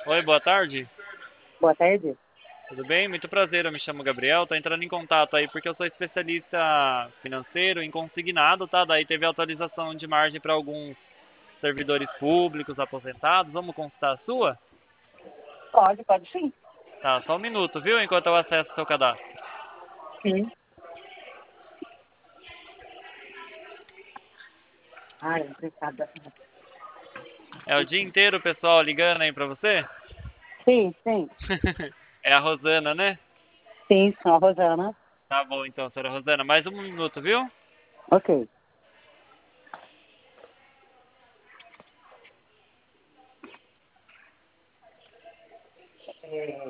Oi, boa tarde. Boa tarde. Tudo bem? Muito prazer, eu me chamo Gabriel. Tô entrando em contato aí porque eu sou especialista financeiro em consignado, tá? Daí teve atualização de margem para alguns servidores públicos aposentados. Vamos consultar a sua? Pode sim. Tá, só um minuto, viu? Enquanto eu acesso o seu cadastro. Sim. Ai, obrigada. É o dia inteiro o pessoal ligando aí pra você? Sim, sim. É a Rosana, né? Sim, sou a Rosana. Tá bom então, senhora Rosana. Mais um minuto, viu? Ok. É,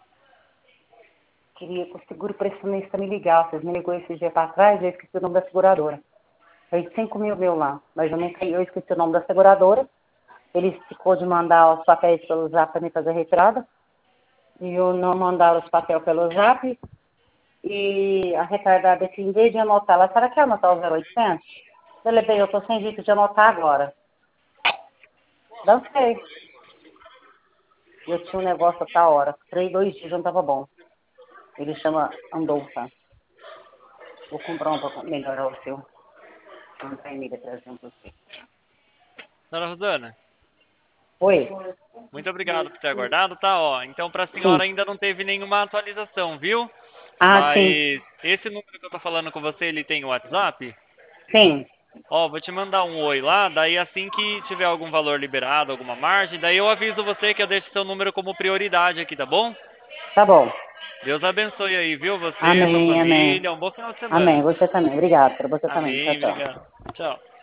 queria que o seguro pressionista me ligar. Vocês me ligou esse dia para trás, eu esqueci o nome da seguradora. Foi 5 mil meu lá, mas eu esqueci o nome da seguradora. Ele ficou de mandar os papéis pelo zap para me fazer a retirada. E eu não mandaram os papéis pelo zap. E a retardada aqui, em vez de anotar, ela será que anotar o 0800? Eu levei, eu tô sem jeito de anotar agora. Dancei. Eu tinha um negócio a tal hora. 2 dias já não tava bom. Ele chama Andolfa. Vou comprar um pra melhorar o seu. Não tem amiga trazendo pra você. Senhora Rosana, Oi? muito obrigado por ter aguardado, tá? Ó, então pra Sim. senhora ainda não teve nenhuma atualização, viu? Ah, sim. Mas esse número que eu tô falando com você, ele tem o WhatsApp? Sim. Ó, vou te mandar um oi lá, daí assim que tiver algum valor liberado, alguma margem, daí eu aviso você que eu deixo seu número como prioridade aqui, tá bom? Tá bom. Deus abençoe aí, viu? Você, sua Amém, amém. família, um bom final de Amém. semana. Você também. Obrigado. Para você também. Tchau, Amém, tchau. obrigado. Tchau.